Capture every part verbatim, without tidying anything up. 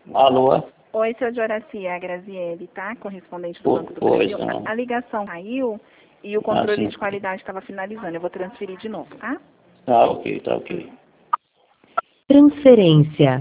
Alô? Oi, seu Joraci, é a Graziele, tá? Correspondente do Po- Banco do pois Brasil. não. A, a ligação caiu e o Ah, controle sim. de qualidade estava finalizando. Eu vou transferir de novo, tá? Tá ok, tá ok. Transferência.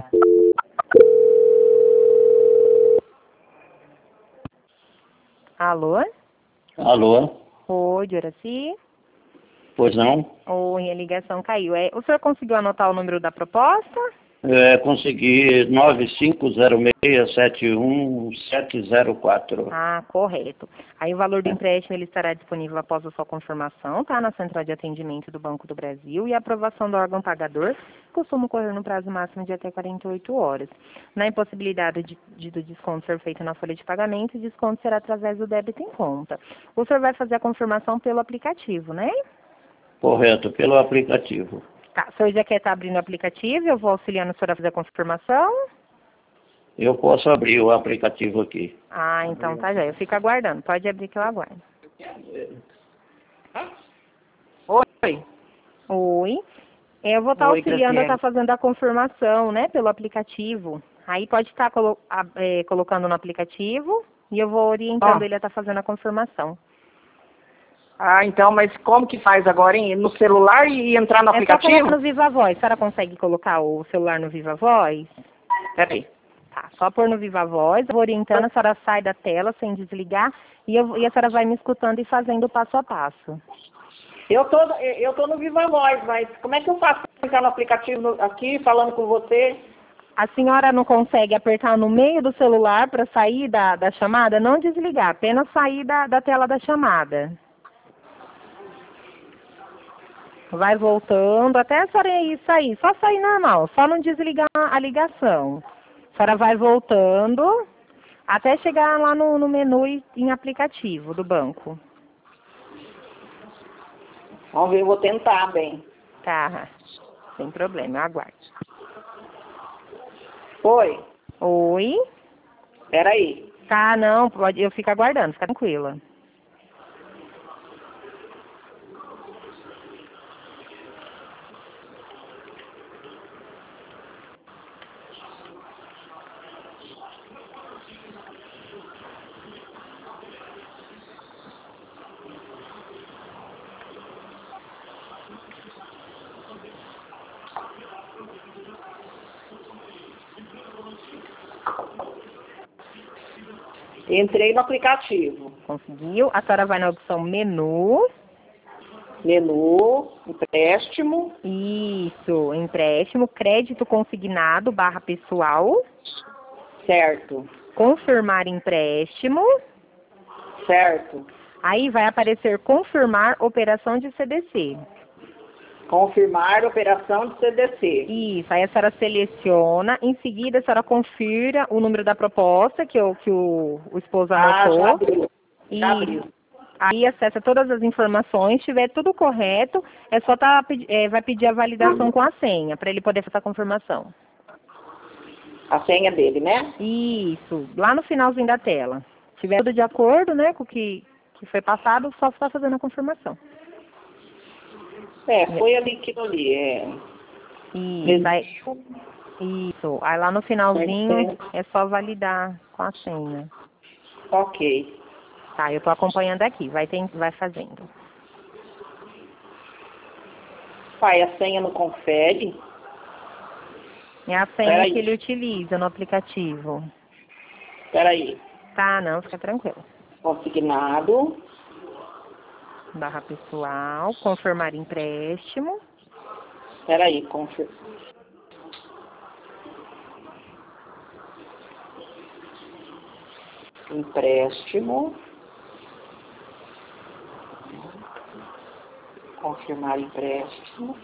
Alô? Alô? Oi, Joraci. Pois não? Oi, a ligação caiu. É, o senhor conseguiu anotar o número da proposta? É, consegui nove cinco zero seis sete um sete zero quatro. Ah, correto. Aí o valor do empréstimo ele estará disponível após a sua confirmação, tá? Na central de atendimento do Banco do Brasil e a aprovação do órgão pagador costuma ocorrer no prazo máximo de até quarenta e oito horas. Na impossibilidade de, de, do desconto ser feito na folha de pagamento, o desconto será através do débito em conta. O senhor vai fazer a confirmação pelo aplicativo, né? Correto, pelo aplicativo. Tá, o senhor já quer estar abrindo o aplicativo? Eu vou auxiliando o senhor a fazer a confirmação. Eu posso abrir o aplicativo aqui. Ah, então tá já. Eu fico aguardando. Pode abrir que eu aguardo. Oi. Oi. Eu vou estar Oi, auxiliando a estar Graziele. fazendo a confirmação, né, pelo aplicativo. Aí pode estar colo a- é, colocando no aplicativo e eu vou orientando Ó. ele a estar fazendo a confirmação. Ah, então, mas como que faz agora, hein? No celular e entrar no É só colocar aplicativo? no Viva Voz. A senhora consegue colocar o celular no Viva Voz? Peraí. Tá, só pôr no Viva Voz, eu vou orientando, a senhora sai da tela sem desligar e, eu, e a senhora vai me escutando e fazendo o passo a passo. Eu tô, eu tô no Viva Voz, mas como é que eu faço pra entrar no aplicativo no- aqui, falando com você? A senhora não consegue apertar no meio do celular para sair da, da chamada? Não desligar, apenas sair da, da tela da chamada. Vai voltando até a senhora ir sair, só sair normal, só não desligar a ligação. A senhora vai voltando até chegar lá no, no menu e- em aplicativo do banco. Vamos ver, eu vou tentar, bem. Tá, sem problema, eu aguardo. Oi, Oi? peraí. Tá, não, pode, eu fico aguardando, fica tranquila. Entrei no aplicativo. Conseguiu? A senhora vai na opção menu. Menu, empréstimo, Isso, empréstimo, crédito consignado barra pessoal, certo, confirmar empréstimo, certo. aí vai aparecer confirmar operação de C D C. Confirmar operação de C D C. Isso, aí a senhora seleciona, em seguida a senhora confira o número da proposta que o, que o, o esposo Ah, já anotou. abriu. Já E abriu. aí acessa todas as informações, se tiver tudo correto, é só tá, pedi- é, vai pedir a validação com a senha, para ele poder fazer a confirmação. A senha dele, né? Isso, lá no finalzinho da tela. Se tiver tudo de acordo, né, com o que, que foi passado, só está fazendo a confirmação. É, foi ali que eu li. É. Isso, aí, isso. Aí lá no finalzinho é só validar com a senha. Ok. Tá, eu tô acompanhando aqui, vai, tem, vai fazendo. Pai, a senha não confere. É a senha Peraí. que ele utiliza no aplicativo. Peraí. Tá, não, fica tranquilo. Consignado. Barra pessoal, confirmar empréstimo. Peraí, confir... empréstimo. Confirmar empréstimo.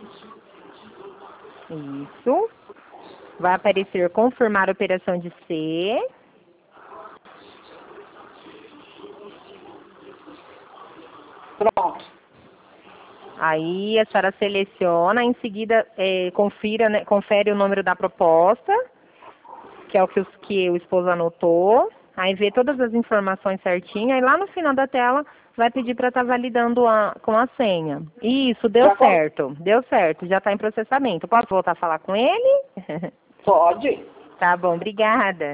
Isso. Vai aparecer confirmar operação de C. Pronto. Aí a senhora seleciona, em seguida é, confira, né, confere o número da proposta, que é o que, os, que o esposo anotou. Aí vê todas as informações certinho. Aí lá no final da tela vai pedir para estar validando a, com a senha. Isso, deu Já com- certo. Deu certo, já está em processamento. Posso voltar a falar com ele? Pode. Tá bom, obrigada.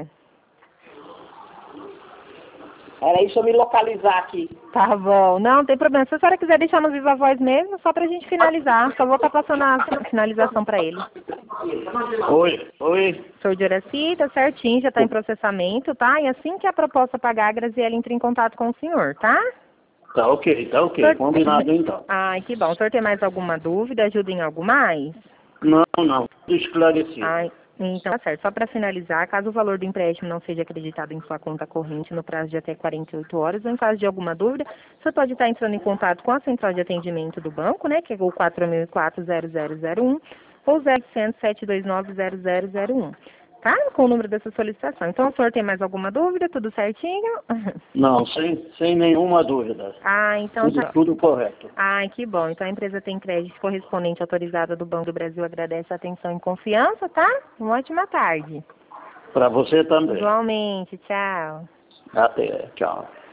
Era isso eu me localizar aqui. Tá bom. Não, tem problema. Se a senhora quiser deixar no Viva Voz mesmo, só pra gente finalizar. Só vou estar passando a finalização pra ele. Oi, oi. Sou de Oraci, tá certinho, já tá em processamento, tá? E assim que a proposta pagar, a Graziele entra em contato com o senhor, tá? Tá ok, tá ok. Senhor... Combinado então. Ai, que bom. O senhor tem mais alguma dúvida? Ajuda em algo mais? Não, não. Tudo esclarecido. Ai, então tá certo. Só para finalizar, caso o valor do empréstimo não seja acreditado em sua conta corrente no prazo de até quarenta e oito horas, ou em caso de alguma dúvida, você pode estar entrando em contato com a central de atendimento do banco, né, que é o quatro mil e quatro, zero zero zero um, ou zero oitocentos, sete dois nove, zero zero zero um, tá? Com o número dessa solicitação. Então, o senhor tem mais alguma dúvida? Tudo certinho? Não, sem, sem nenhuma dúvida. Ah, então Tudo, tá. tudo correto. Ai, que bom. Então a empresa tem crédito correspondente autorizado do Banco do Brasil. Agradece a atenção e confiança, tá? Uma ótima tarde. Para você também. Igualmente. Tchau. Até. Tchau.